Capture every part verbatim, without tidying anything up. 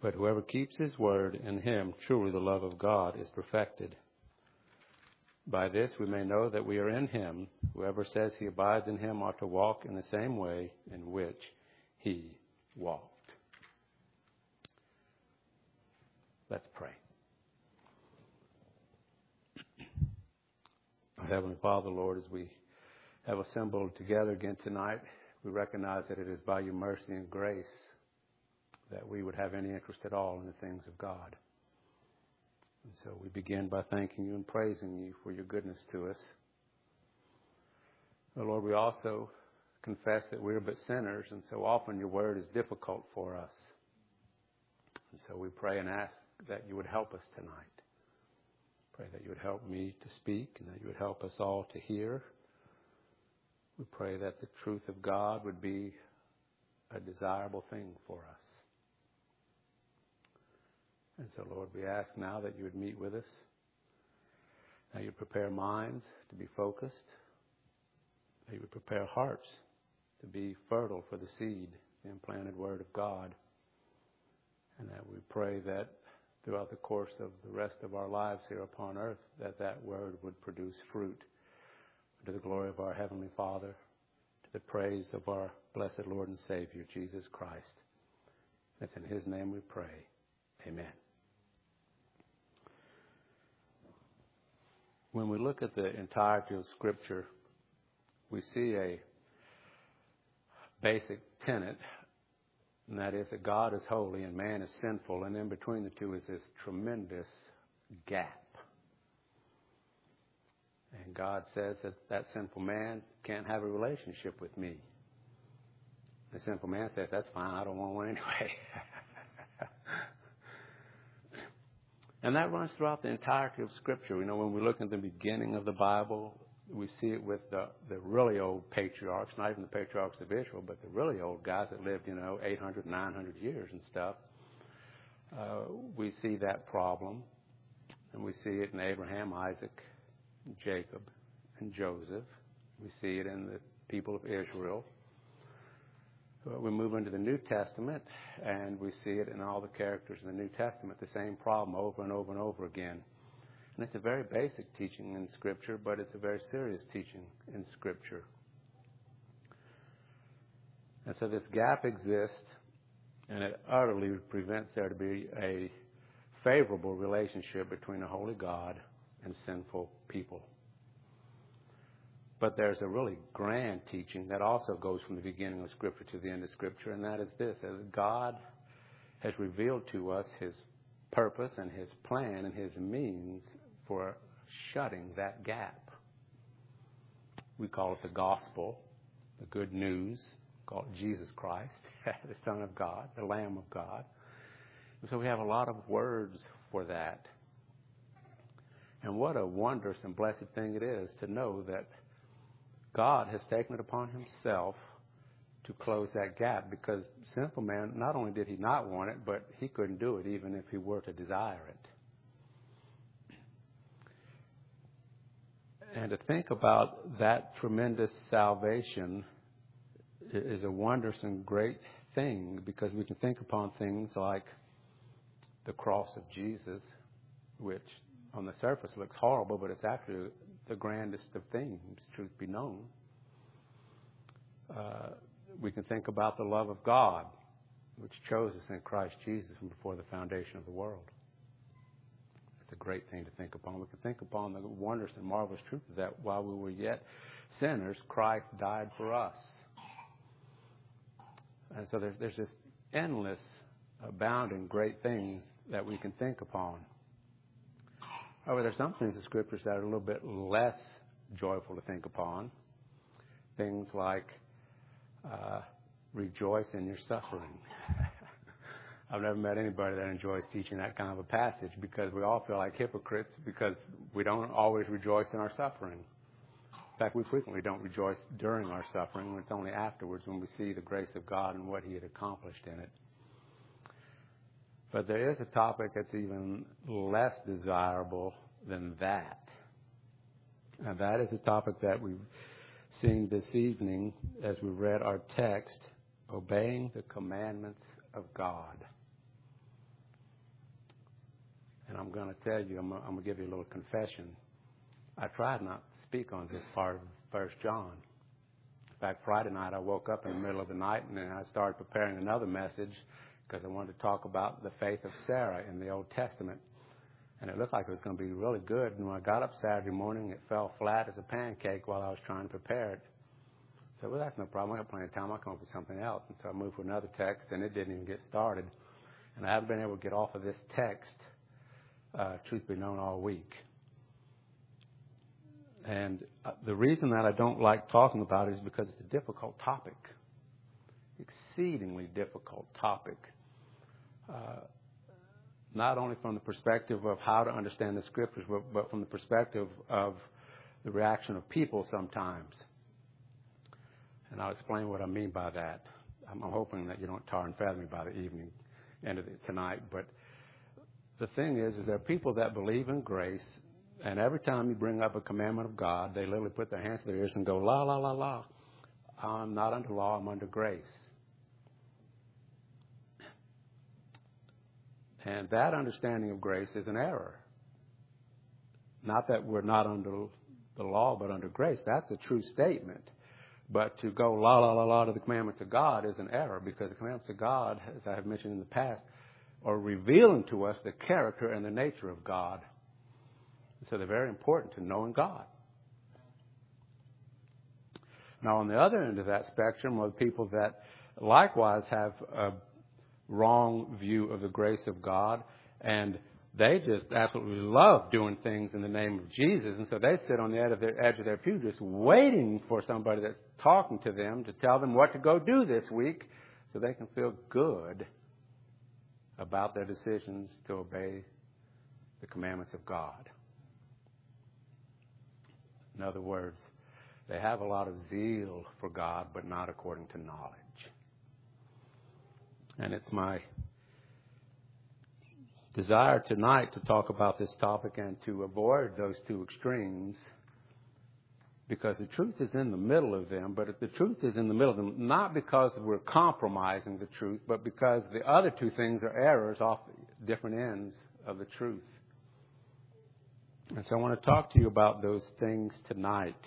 But whoever keeps his word, in him truly the love of God is perfected. By this we may know that we are in him. Whoever says he abides in him ought to walk in the same way in which he walked. Let's pray. Our Heavenly Father, Lord, as we have assembled together again tonight, we recognize that it is by your mercy and grace that we would have any interest at all in the things of God. And so we begin by thanking you and praising you for your goodness to us. But Lord, we also confess that we are but sinners, and so often your word is difficult for us. And so we pray and ask that you would help us tonight. Pray that you would help me to speak and that you would help us all to hear. We pray that the truth of God would be a desirable thing for us. And so, Lord, we ask now that you would meet with us. That you would prepare minds to be focused. That you would prepare hearts to be fertile for the seed, the implanted word of God. And that we pray that throughout the course of the rest of our lives here upon earth, that that word would produce fruit to the glory of our Heavenly Father, to the praise of our blessed Lord and Savior, Jesus Christ. It's in his name we pray. Amen. When we look at the entirety of Scripture, we see a basic tenet, and that is that God is holy and man is sinful, and in between the two is this tremendous gap. And God says that that sinful man can't have a relationship with me. The sinful man says, that's fine, I don't want one anyway. And that runs throughout the entirety of Scripture. You know, when we look at the beginning of the Bible, we see it with the, the really old patriarchs, not even the patriarchs of Israel, but the really old guys that lived, you know, eight hundred, nine hundred years and stuff. Uh, we see that problem, and we see it in Abraham, Isaac, Jacob, and Joseph. We see it in the people of Israel. We move into the New Testament, and we see it in all the characters in the New Testament, the same problem over and over and over again. And it's a very basic teaching in Scripture, but it's a very serious teaching in Scripture. And so this gap exists, and it utterly prevents there to be a favorable relationship between a holy God and sinful people. But there's a really grand teaching that also goes from the beginning of Scripture to the end of Scripture, and that is this, that God has revealed to us his purpose and his plan and his means for shutting that gap. We call it the gospel, the good news, we call it Jesus Christ, the Son of God, the Lamb of God. And so we have a lot of words for that. And what a wondrous and blessed thing it is to know that God has taken it upon himself to close that gap, because sinful man, not only did he not want it, but he couldn't do it even if he were to desire it. And to think about that tremendous salvation is a wondrous and great thing, because we can think upon things like the cross of Jesus, which on the surface looks horrible, but it's actually the grandest of things, truth be known. Uh, we can think about the love of God, which chose us in Christ Jesus from before the foundation of the world. It's a great thing to think upon. We can think upon the wondrous and marvelous truth of that while we were yet sinners, Christ died for us. And so there's, there's this endless, abounding great things that we can think upon. However, there are some things in Scriptures that are a little bit less joyful to think upon. Things like uh, rejoice in your suffering. I've never met anybody that enjoys teaching that kind of a passage, because we all feel like hypocrites because we don't always rejoice in our suffering. In fact, we frequently don't rejoice during our suffering. It's only afterwards when we see the grace of God and what he had accomplished in it. But there is a topic that's even less desirable than that. And that is a topic that we've seen this evening as we read our text, obeying the commandments of God. And I'm going to tell you, I'm, I'm going to give you a little confession. I tried not to speak on this part of First John. In fact, Friday night I woke up in the middle of the night and then I started preparing another message because I wanted to talk about the faith of Sarah in the Old Testament. And it looked like it was going to be really good. And when I got up Saturday morning, it fell flat as a pancake while I was trying to prepare it. So, well, that's no problem. I got plenty of time. I'll come up with something else. And so I moved to another text, and it didn't even get started. And I haven't been able to get off of this text, uh, truth be known, all week. And uh, the reason that I don't like talking about it is because it's a difficult topic, exceedingly difficult topic. Uh, not only from the perspective of how to understand the Scriptures, but, but from the perspective of the reaction of people sometimes. And I'll explain what I mean by that. I'm, I'm hoping that you don't tar and feather me by the evening, end of it tonight. But the thing is, is there are people that believe in grace, and every time you bring up a commandment of God, they literally put their hands to their ears and go, la, la, la, la. I'm not under law, I'm under grace. And that understanding of grace is an error. Not that we're not under the law, but under grace. That's a true statement. But to go la, la, la, la to the commandments of God is an error, because the commandments of God, as I have mentioned in the past, are revealing to us the character and the nature of God. So they're very important to knowing God. Now, on the other end of that spectrum are people that likewise have a wrong view of the grace of God, and they just absolutely love doing things in the name of Jesus. And so they sit on the edge of their, edge of their pew just waiting for somebody that's talking to them to tell them what to go do this week so they can feel good about their decisions to obey the commandments of God. In other words, they have a lot of zeal for God, but not according to knowledge. And it's my desire tonight to talk about this topic and to avoid those two extremes, because the truth is in the middle of them. But if the truth is in the middle of them, not because we're compromising the truth, but because the other two things are errors off different ends of the truth. And so I want to talk to you about those things tonight,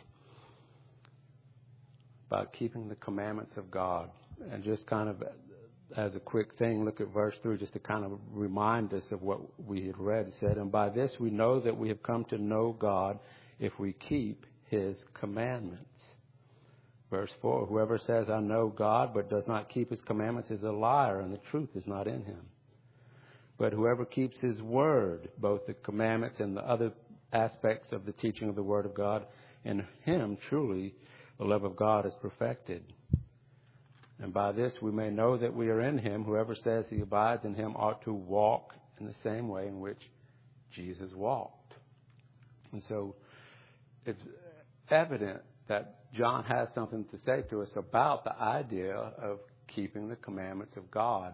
about keeping the commandments of God. And just kind of as a quick thing, look at verse three, just to kind of remind us of what we had read. It said, and by this we know that we have come to know God if we keep his commandments. Verse four, whoever says, I know God, but does not keep his commandments is a liar, and the truth is not in him. But whoever keeps his word, both the commandments and the other aspects of the teaching of the word of God, in him truly the love of God is perfected. And by this we may know that we are in him. Whoever says he abides in him ought to walk in the same way in which Jesus walked. And so it's evident that John has something to say to us about the idea of keeping the commandments of God.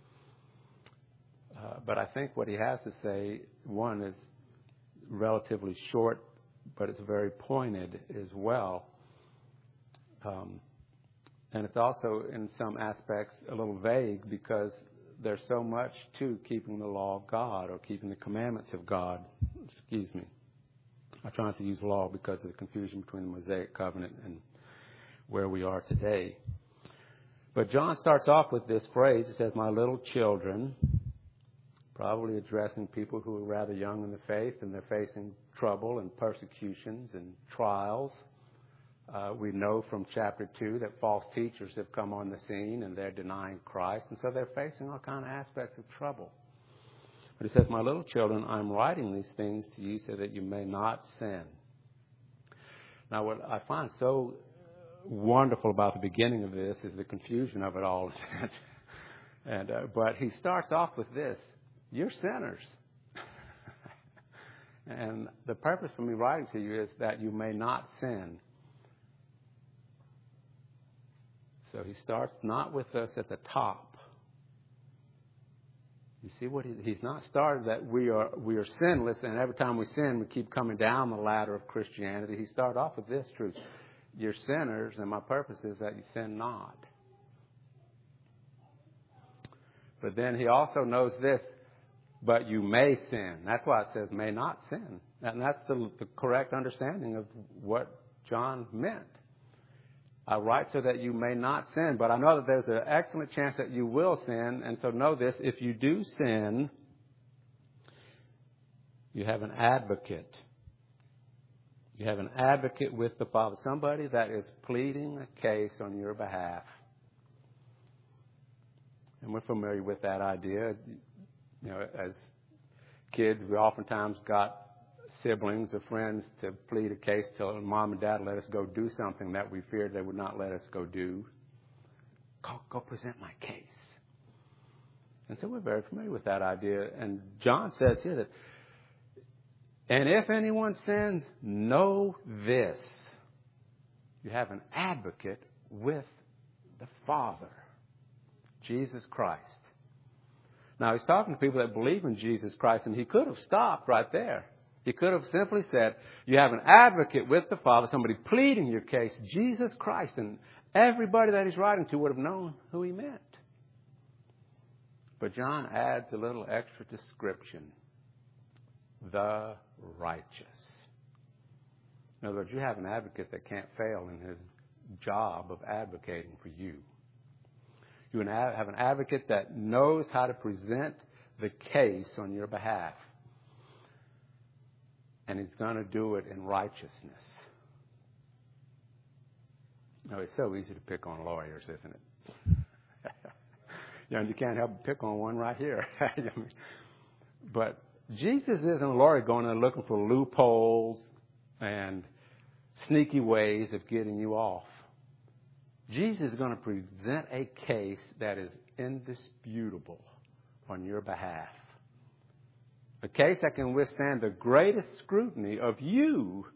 Uh, but I think what he has to say, one, is relatively short, but it's very pointed as well. Um, and it's also, in some aspects, a little vague, because there's so much to keeping the law of God or keeping the commandments of God. Excuse me. I try not to use law because of the confusion between the Mosaic covenant and where we are today. But John starts off with this phrase. It says, my little children, probably addressing people who are rather young in the faith and they're facing trouble and persecutions and trials. Uh, we know from chapter two that false teachers have come on the scene and they're denying Christ. And so they're facing all kind of aspects of trouble. But he says, my little children, I'm writing these things to you so that you may not sin. Now, what I find so wonderful about the beginning of this is the confusion of it all. and uh, But he starts off with this. You're sinners. And the purpose for me writing to you is that you may not sin. So he starts not with us at the top. You see what he, he's not started that we are we are sinless, and every time we sin, we keep coming down the ladder of Christianity. He started off with this truth. You're sinners, and my purpose is that you sin not. But then he also knows this. but you may sin. That's why it says may not sin. And that's the, the correct understanding of what John meant. I write so that you may not sin, but I know that there's an excellent chance that you will sin. And so know this, if you do sin, you have an advocate. You have an advocate with the Father, somebody that is pleading a case on your behalf. And we're familiar with that idea. You know, as kids, we oftentimes got siblings or friends to plead a case till mom and dad let us go do something that we feared they would not let us go do. Go, go present my case. And so we're very familiar with that idea. And John says here that, and if anyone sins, know this. You have an advocate with the Father, Jesus Christ. Now, he's talking to people that believe in Jesus Christ, and he could have stopped right there. He could have simply said, you have an advocate with the Father, somebody pleading your case, Jesus Christ, and everybody that he's writing to would have known who he meant. But John adds a little extra description, the righteous. In other words, you have an advocate that can't fail in his job of advocating for you. You have an advocate that knows how to present the case on your behalf. And he's going to do it in righteousness. No, it's so easy to pick on lawyers, isn't it? You know, you can't help but pick on one right here. But Jesus isn't a lawyer going and looking for loopholes and sneaky ways of getting you off. Jesus is going to present a case that is indisputable on your behalf. A case that can withstand the greatest scrutiny of you.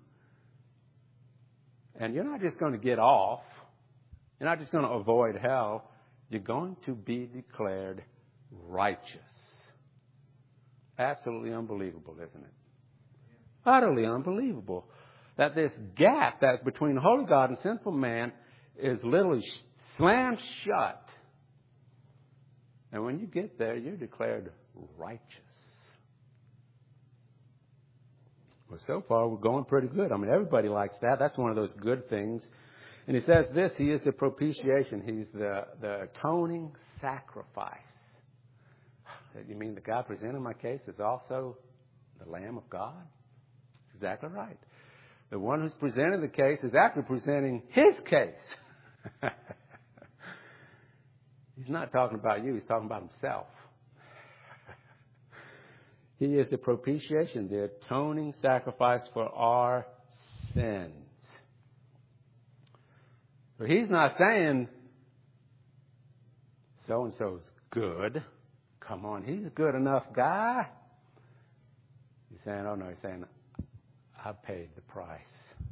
And you're not just going to get off. You're not just going to avoid hell. You're going to be declared righteous. Absolutely unbelievable, isn't it? Utterly unbelievable. That this gap that's between holy God and sinful man is literally slammed shut. And when you get there, you're declared righteous. Well, so far, we're going pretty good. I mean, everybody likes that. That's one of those good things. And he says this, he is the propitiation. He's the, the atoning sacrifice. You mean the guy presenting my case is also the Lamb of God? Exactly right. The one who's presenting the case is actually presenting his case. He's not talking about you. He's talking about himself. He is the propitiation, the atoning sacrifice for our sins. So he's not saying so-and-so's good. Come on, he's a good enough guy. He's saying, oh no, he's saying, I paid the price.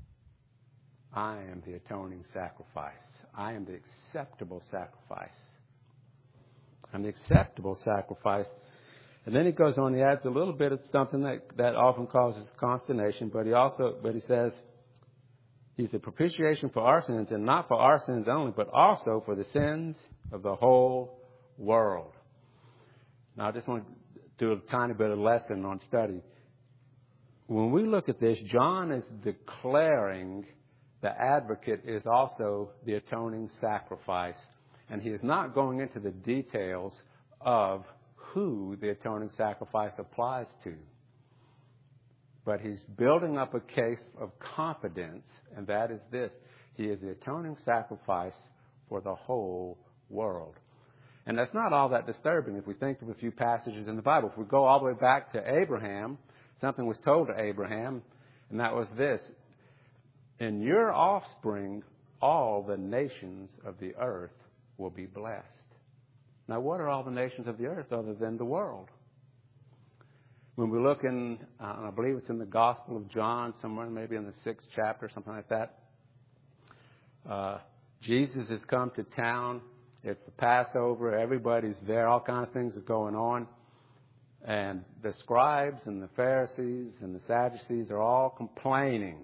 I am the atoning sacrifice. I am the acceptable sacrifice. I'm the acceptable sacrifice. And then he goes on, he adds a little bit of something that, that often causes consternation, but he also, but he says, he's the propitiation for our sins, and not for our sins only, but also for the sins of the whole world. Now, I just want to do a tiny bit of lesson on study. When we look at this, John is declaring the advocate is also the atoning sacrifice. And he is not going into the details of who the atoning sacrifice applies to. But he's building up a case of confidence, and that is this. He is the atoning sacrifice for the whole world. And that's not all that disturbing if we think of a few passages in the Bible. If we go all the way back to Abraham, something was told to Abraham, and that was this. In your offspring, all the nations of the earth will be blessed. Now, what are all the nations of the earth other than the world? When we look in, uh, I believe it's in the Gospel of John, somewhere maybe in the sixth chapter, something like that. Uh, Jesus has come to town. It's the Passover. Everybody's there. All kinds of things are going on. And the scribes and the Pharisees and the Sadducees are all complaining.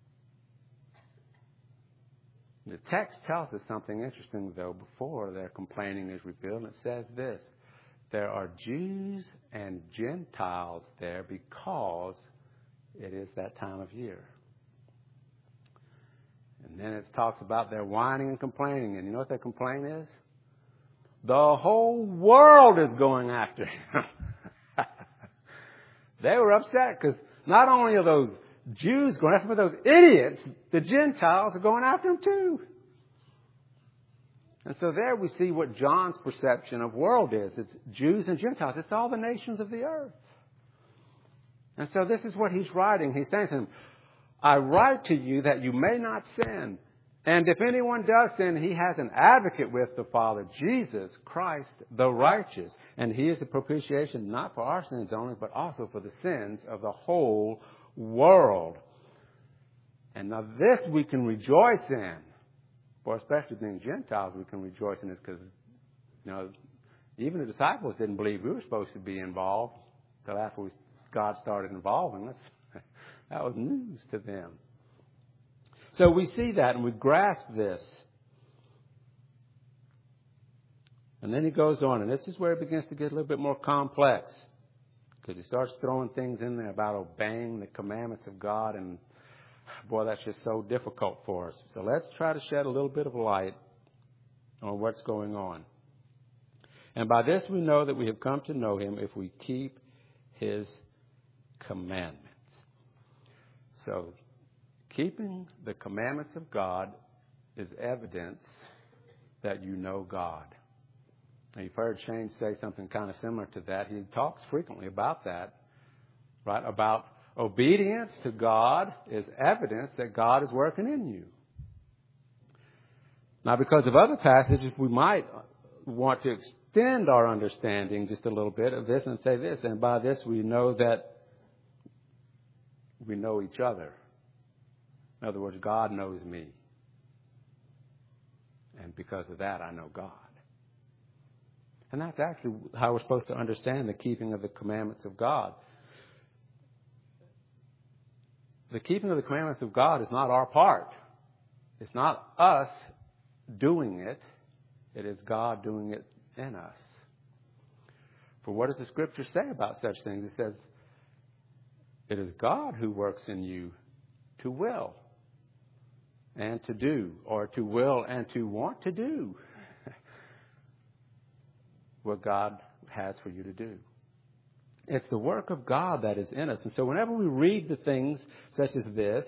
The text tells us something interesting, though, before their complaining is revealed. It says this. there are Jews and Gentiles there because it is that time of year. And then it talks about their whining and complaining. And you know what their complaint is? The whole world is going after him. They were upset because not only are those Jews going after him, but those idiots, the Gentiles, are going after him too. And so there we see what John's perception of world is. It's Jews and Gentiles. It's all the nations of the earth. And so this is what he's writing. He's saying to them, I write to you that you may not sin. And if anyone does sin, he has an advocate with the Father, Jesus Christ the righteous. And he is the propitiation not for our sins only, but also for the sins of the whole world. And now this we can rejoice in. For especially being Gentiles, we can rejoice in this because, you know, even the disciples didn't believe we were supposed to be involved until after we, God started involving us. That was news to them. So we see that and we grasp this. And then he goes on, and this is where it begins to get a little bit more complex because he starts throwing things in there about obeying the commandments of God, and boy, that's just so difficult for us. So let's try to shed a little bit of light on what's going on. And by this we know that we have come to know him if we keep his commandments. So keeping the commandments of God is evidence that you know God. Now, you've heard Shane say something kind of similar to that. He talks frequently about that, right? About obedience to God is evidence that God is working in you. Now, because of other passages, we might want to extend our understanding just a little bit of this and say this, and by this we know that we know each other. In other words, God knows me. And because of that, I know God. And that's actually how we're supposed to understand the keeping of the commandments of God. The keeping of the commandments of God is not our part. It's not us doing it. It is God doing it in us. For what does the Scripture say about such things? It says, it is God who works in you to will and to do, or to will and to want to do what God has for you to do. It's the work of God that is in us. And so whenever we read the things such as this,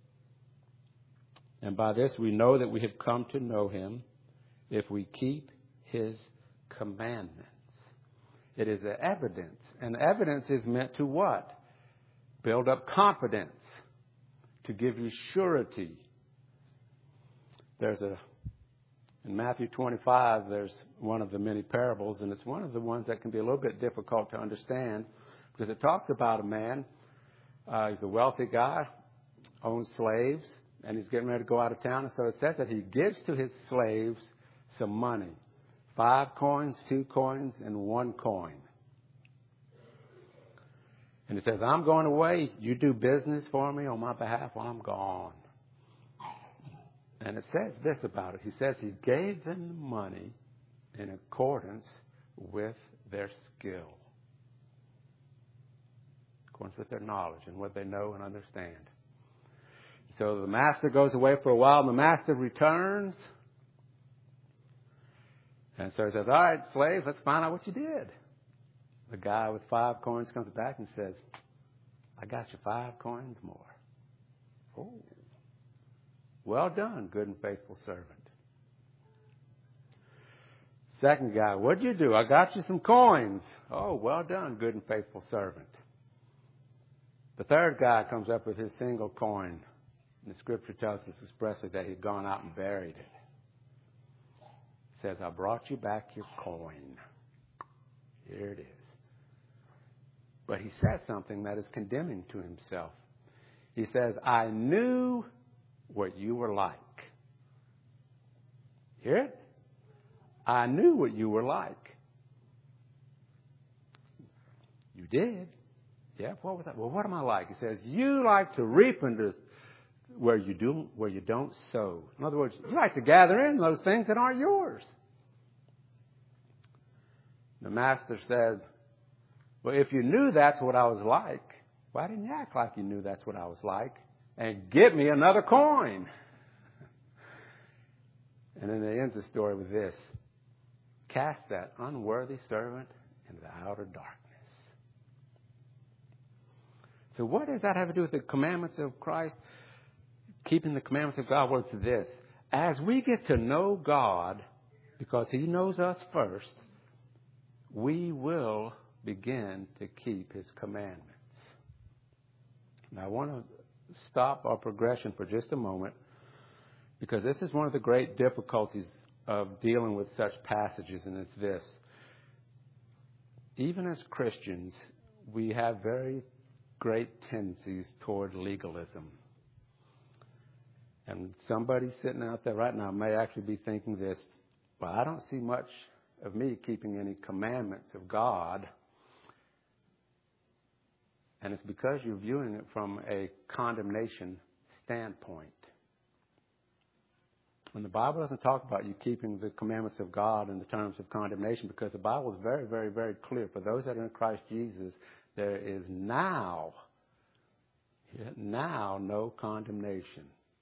and by this we know that we have come to know him if we keep his commandments. It is the evidence. And evidence is meant to what? Build up confidence, to give you surety. There's a, in Matthew twenty-five, there's one of the many parables, and it's one of the ones that can be a little bit difficult to understand because it talks about a man, uh, he's a wealthy guy, owns slaves, and he's getting ready to go out of town. And so it says that he gives to his slaves some money, five coins, two coins, and one coin. And he says, I'm going away. You do business for me on my behalf while I'm gone. And it says this about it. He says he gave them the money in accordance with their skill, in accordance with their knowledge and what they know and understand. So the master goes away for a while, and the master returns. And so he says, all right, slave, let's find out what you did. The guy with five coins comes back and says, I got you five coins more. Oh, well done, good and faithful servant. Second guy, what'd you do? I got you some coins. Oh, well done, good and faithful servant. The third guy comes up with his single coin. And the Scripture tells us expressly that he'd gone out and buried it. It says, I brought you back your coin. Here it is. But he says something that is condemning to himself. He says, I knew what you were like. Hear it? I knew what you were like. You did? Yeah, what was that? Well, what am I like? He says, you like to reap into where you do where you don't sow. In other words, you like to gather in those things that aren't yours. The master said, well, if you knew that's what I was like, why didn't you act like you knew that's what I was like? And get me another coin. And then they end the story with this. Cast that unworthy servant into the outer darkness. So what does that have to do with the commandments of Christ? Keeping the commandments of God? Well, it's this. As we get to know God, because He knows us first, we will begin to keep His commandments. Now, I want to stop our progression for just a moment, because this is one of the great difficulties of dealing with such passages, and it's this. Even as Christians, we have very great tendencies toward legalism. And somebody sitting out there right now may actually be thinking this, well, I don't see much of me keeping any commandments of God. And it's because you're viewing it from a condemnation standpoint. When the Bible doesn't talk about you keeping the commandments of God in the terms of condemnation, because the Bible is very, very, very clear. For those that are in Christ Jesus, there is now, now no condemnation.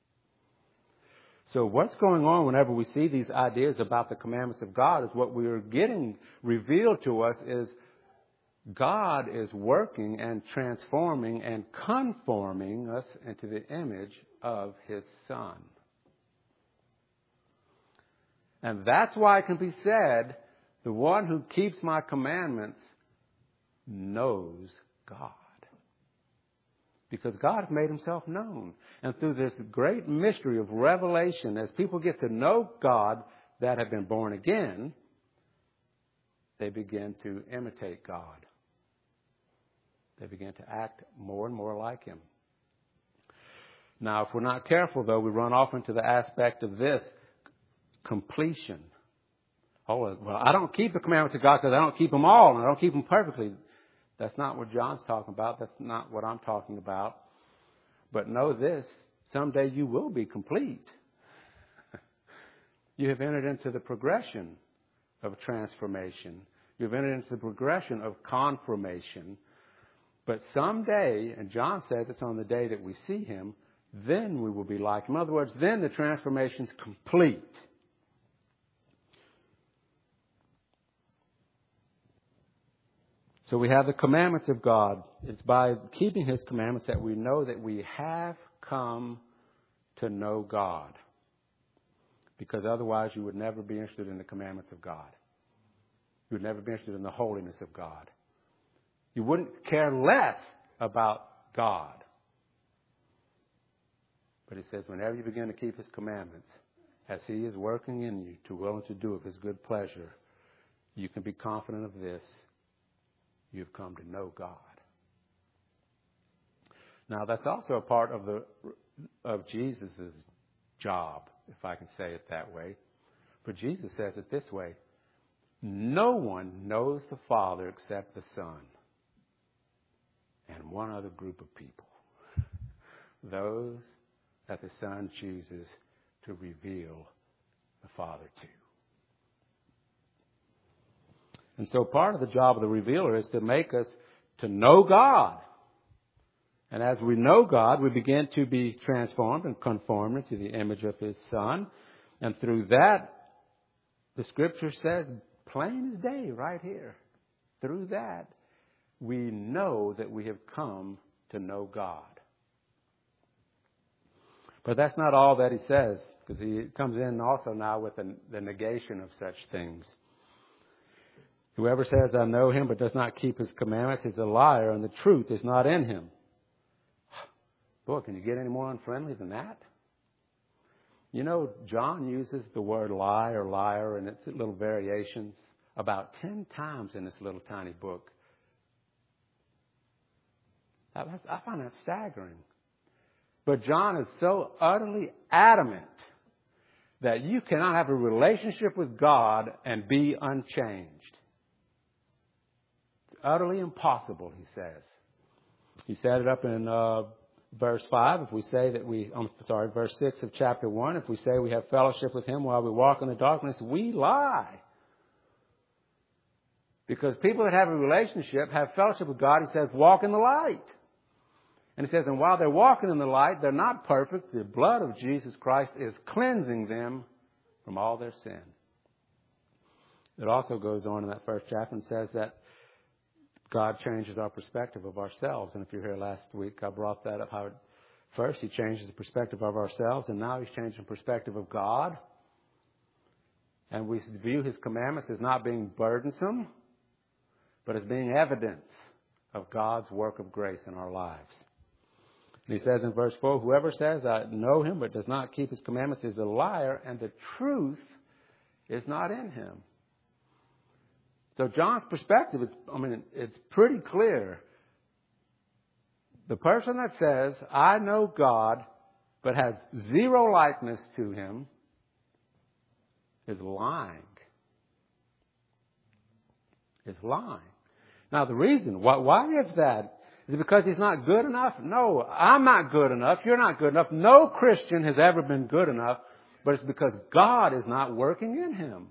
So what's going on whenever we see these ideas about the commandments of God is what we are getting revealed to us is God is working and transforming and conforming us into the image of His Son. And that's why it can be said, the one who keeps my commandments knows God. Because God has made Himself known. And through this great mystery of revelation, as people get to know God that have been born again, they begin to imitate God. They begin to act more and more like Him. Now, if we're not careful, though, we run off into the aspect of this, completion. Oh, well, I don't keep the commandments of God because I don't keep them all, and I don't keep them perfectly. That's not what John's talking about. That's not what I'm talking about. But know this, someday you will be complete. You have entered into the progression of transformation. You've entered into the progression of confirmation. But someday, and John says it's on the day that we see Him, then we will be like Him. In other words, then the transformation's complete. So we have the commandments of God. It's by keeping His commandments that we know that we have come to know God. Because otherwise you would never be interested in the commandments of God. You would never be interested in the holiness of God. You wouldn't care less about God. But it says whenever you begin to keep His commandments, as He is working in you to will and to do of His good pleasure, you can be confident of this. You've come to know God. Now, that's also a part of the of Jesus' job, if I can say it that way. For Jesus says it this way, no one knows the Father except the Son and one other group of people, those that the Son chooses to reveal the Father to. And so part of the job of the revealer is to make us to know God. And as we know God, we begin to be transformed and conformed into the image of His Son. And through that, the Scripture says, plain as day right here, through that, we know that we have come to know God. But that's not all that He says, because He comes in also now with the, the negation of such things. Whoever says, I know Him, but does not keep His commandments is a liar, and the truth is not in him. Boy, can you get any more unfriendly than that? You know, John uses the word lie or liar in its little variations about ten times in this little tiny book. I find that staggering. But John is so utterly adamant that you cannot have a relationship with God and be unchanged. It's utterly impossible, he says. He set it up in uh, verse five. If we say that we, I'm sorry, verse six of chapter one, if we say we have fellowship with Him while we walk in the darkness, we lie. Because people that have a relationship, have fellowship with God, he says, walk in the light. And he says, and while they're walking in the light, they're not perfect. The blood of Jesus Christ is cleansing them from all their sin. It also goes on in that first chapter and says that God changes our perspective of ourselves. And if you're here last week, I brought that up. How first he changes the perspective of ourselves, and now he's changing the perspective of God. And we view his commandments as not being burdensome, but as being evidence of God's work of grace in our lives. And he says in verse four, whoever says, I know him, but does not keep his commandments is a liar, and the truth is not in him. So John's perspective, it's, I mean, it's pretty clear. The person that says, I know God, but has zero likeness to him, is lying. Is lying. Now the reason, why, why is that? Is it because he's not good enough? No, I'm not good enough. You're not good enough. No Christian has ever been good enough. But it's because God is not working in him.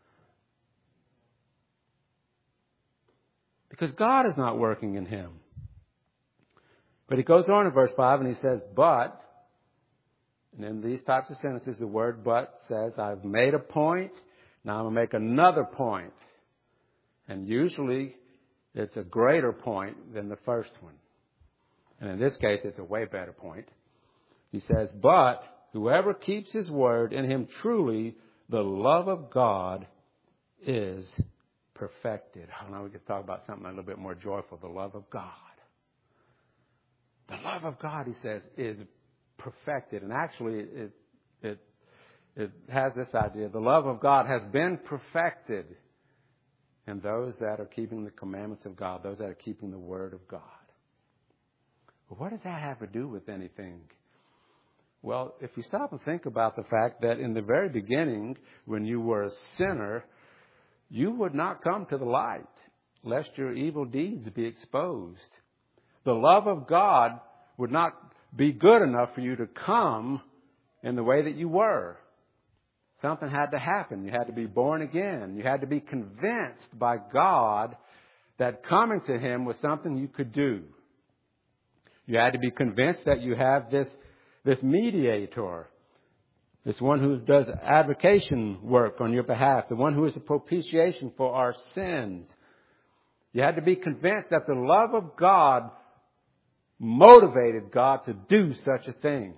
Because God is not working in him. But he goes on in verse five and he says, but, and in these types of sentences, the word but says, I've made a point, now I'm going to make another point. And usually it's a greater point than the first one. And in this case, it's a way better point. He says, but whoever keeps his word, in him truly the love of God is perfected. Now we could talk about something a little bit more joyful, the love of God. The love of God, he says, is perfected. And actually, it, it, it has this idea. The love of God has been perfected in those that are keeping the commandments of God, those that are keeping the word of God. But what does that have to do with anything? Well, if you stop and think about the fact that in the very beginning, when you were a sinner, you would not come to the light, lest your evil deeds be exposed. The love of God would not be good enough for you to come in the way that you were. Something had to happen. You had to be born again. You had to be convinced by God that coming to him was something you could do. You had to be convinced that you have this, this mediator, this one who does advocation work on your behalf, the one who is a propitiation for our sins. You had to be convinced that the love of God motivated God to do such a thing.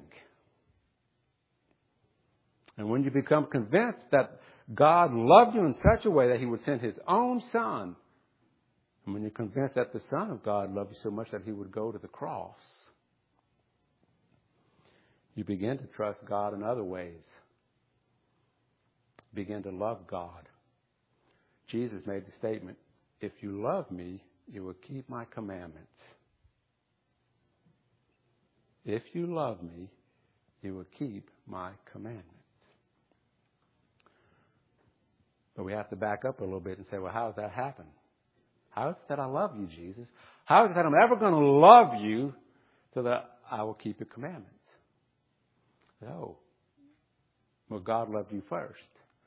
And when you become convinced that God loved you in such a way that he would send his own son, and when you're convinced that the Son of God loved you so much that he would go to the cross, you begin to trust God in other ways. Begin to love God. Jesus made the statement, if you love me, you will keep my commandments. If you love me, you will keep my commandments. But we have to back up a little bit and say, well, how does that happen? How is it that I love you, Jesus? How is it that I'm ever going to love you so that I will keep your commandments? No. Well, God loved you first.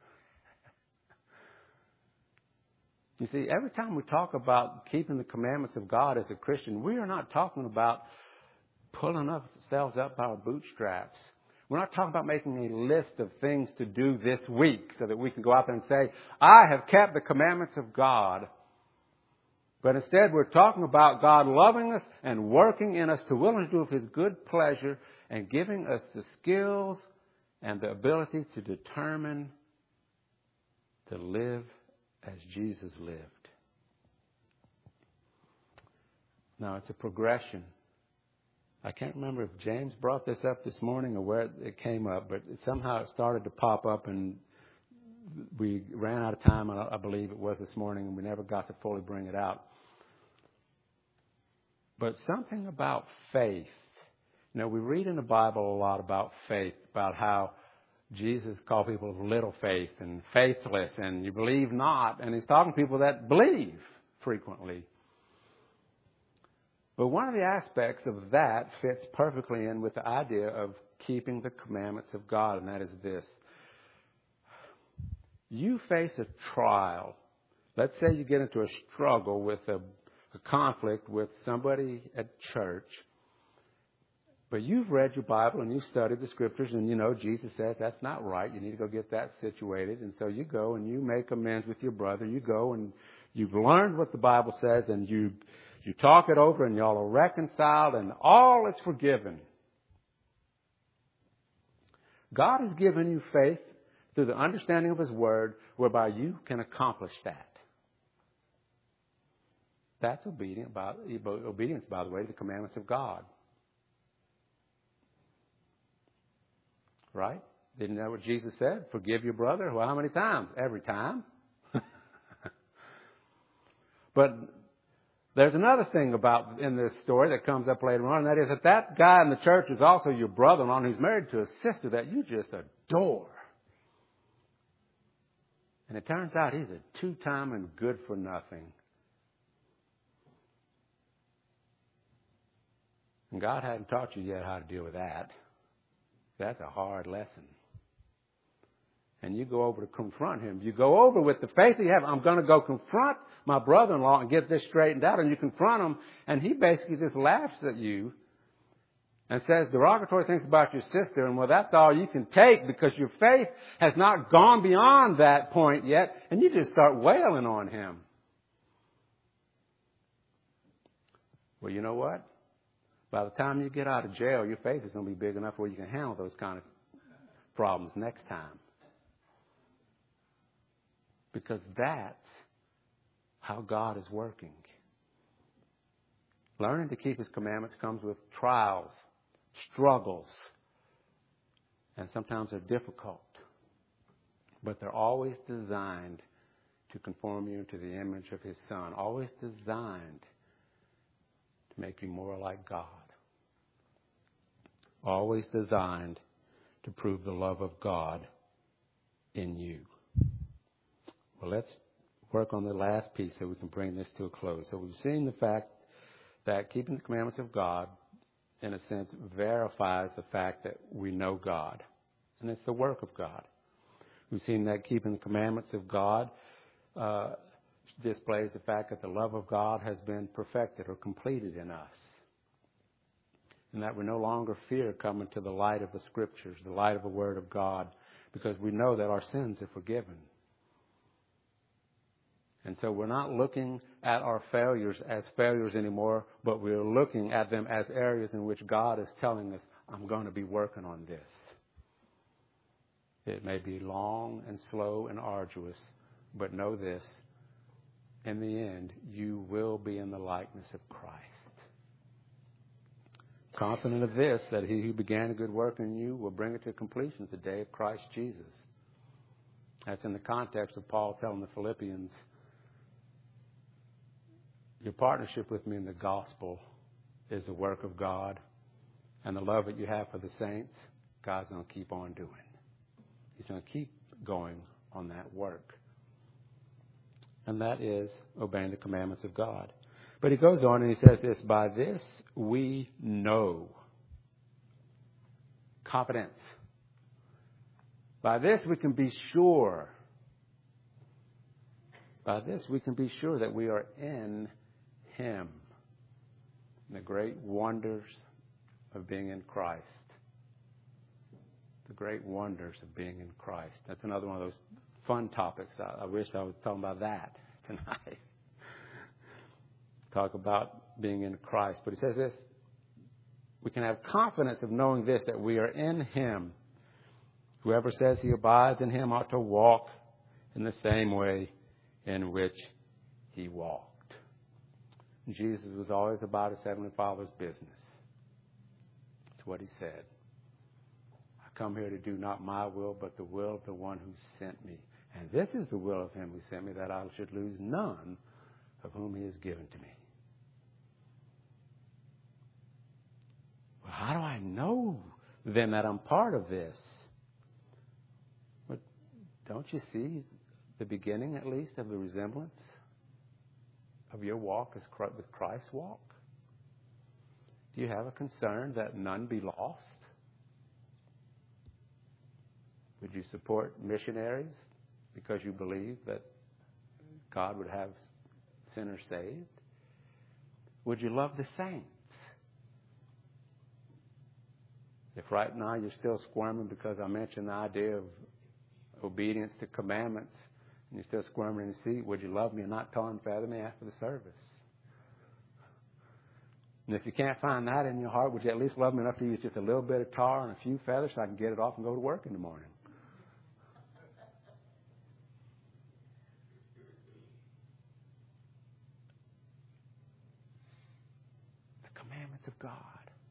You see, every time we talk about keeping the commandments of God as a Christian, we are not talking about pulling ourselves up by our bootstraps. We're not talking about making a list of things to do this week so that we can go out there and say, I have kept the commandments of God. But instead, we're talking about God loving us and working in us to will and do of his good pleasure and giving us the skills and the ability to determine to live as Jesus lived. Now, it's a progression. I can't remember if James brought this up this morning or where it came up, but it, somehow it started to pop up and we ran out of time, I believe it was this morning, and we never got to fully bring it out. But something about faith. You know, we read in the Bible a lot about faith, about how Jesus called people of little faith and faithless, and you believe not. And he's talking to people that believe frequently. But one of the aspects of that fits perfectly in with the idea of keeping the commandments of God, and that is this. You face a trial. let's say you get into a struggle with a, a conflict with somebody at church, but you've read your Bible and you've studied the scriptures, and you know Jesus says that's not right. You need to go get that situated. And so you go and you make amends with your brother. You go and you've learned what the Bible says, and you you talk it over, and y'all are reconciled, and all is forgiven. God has given you faith through the understanding of His Word, whereby you can accomplish that. That's obedient by, obedience, by the way, to the commandments of God. Right? Didn't know what Jesus said? Forgive your brother. Well, how many times? Every time. But there's another thing about in this story that comes up later on, and that is that that guy in the church is also your brother-in-law, and he's married to a sister that you just adore. And it turns out he's a two-time and good-for-nothing. And God hadn't taught you yet how to deal with that. That's a hard lesson. And you go over to confront him. You go over with the faith that you have. I'm going to go confront my brother-in-law and get this straightened out. And you confront him, and he basically just laughs at you and says derogatory things about your sister. And well, that's all you can take because your faith has not gone beyond that point yet. And you just start wailing on him. Well, you know what? By the time you get out of jail, your faith is going to be big enough where you can handle those kind of problems next time. Because that's how God is working. Learning to keep His commandments comes with trials, struggles, and sometimes they're difficult. But they're always designed to conform you to the image of His Son. Always designed to make you more like God. Always designed to prove the love of God in you. Well, let's work on the last piece so we can bring this to a close. So we've seen the fact that keeping the commandments of God, in a sense, verifies the fact that we know God. And it's the work of God. We've seen that keeping the commandments of God uh, displays the fact that the love of God has been perfected or completed in us. And that we no longer fear coming to the light of the Scriptures, the light of the Word of God, because we know that our sins are forgiven. And so we're not looking at our failures as failures anymore, but we're looking at them as areas in which God is telling us, I'm going to be working on this. It may be long and slow and arduous, but know this, in the end, you will be in the likeness of Christ. Confident of this, that He who began a good work in you will bring it to completion the day of Christ Jesus. That's in the context of Paul telling the Philippians, your partnership with me in the gospel is a work of God, and the love that you have for the saints, God's going to keep on doing. He's going to keep going on that work. And that is obeying the commandments of God. But he goes on and he says this, by this we know. Confidence. By this we can be sure. By this we can be sure that we are in Him. And the great wonders of being in Christ. The great wonders of being in Christ. That's another one of those fun topics. I, I wish I was talking about that tonight. Talk about being in Christ. But he says this, we can have confidence of knowing this, that we are in Him. Whoever says he abides in Him ought to walk in the same way in which He walked. Jesus was always about His Heavenly Father's business. That's what He said. I come here to do not my will, but the will of the one who sent me. And this is the will of Him who sent me, that I should lose none of whom He has given to me. Well, how do I know then that I'm part of this? But don't you see the beginning, at least, of the resemblance of your walk as with Christ's walk? Do you have a concern that none be lost? Would you support missionaries because you believe that God would have sinners saved? Would you love the saints? If right now you're still squirming because I mentioned the idea of obedience to commandments, and you're still squirming in the seat, would you love me and not tar and feather me after the service? And if you can't find that in your heart, would you at least love me enough to use just a little bit of tar and a few feathers so I can get it off and go to work in the morning? The commandments of God.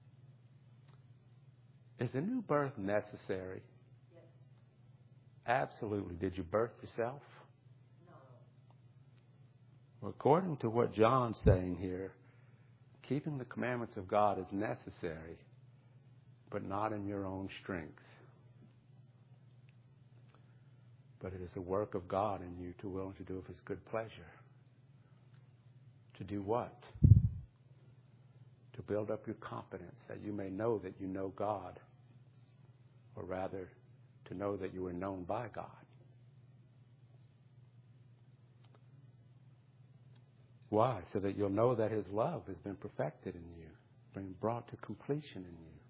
Is the new birth necessary? Yes. Absolutely. Did you birth yourself? No. Well, according to what John's saying here, keeping the commandments of God is necessary, but not in your own strength. But it is the work of God in you to will and to do of His good pleasure. To do what? To build up your competence that you may know that you know God, or rather, to know that you are known by God. Why? So that you'll know that His love has been perfected in you, been brought to completion in you.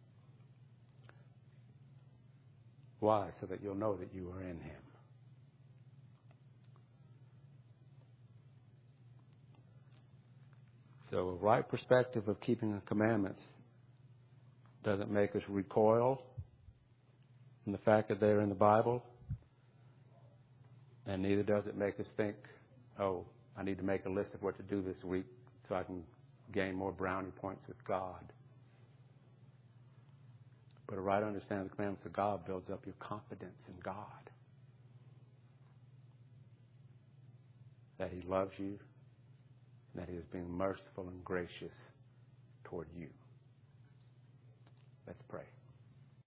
Why? So that you'll know that you are in Him. So a right perspective of keeping the commandments doesn't make us recoil from the fact that they're in the Bible, and neither does it make us think, oh, I need to make a list of what to do this week so I can gain more brownie points with God. But a right understanding of the commandments of God builds up your confidence in God. That He loves you, and that He is being merciful and gracious toward you. Let's pray.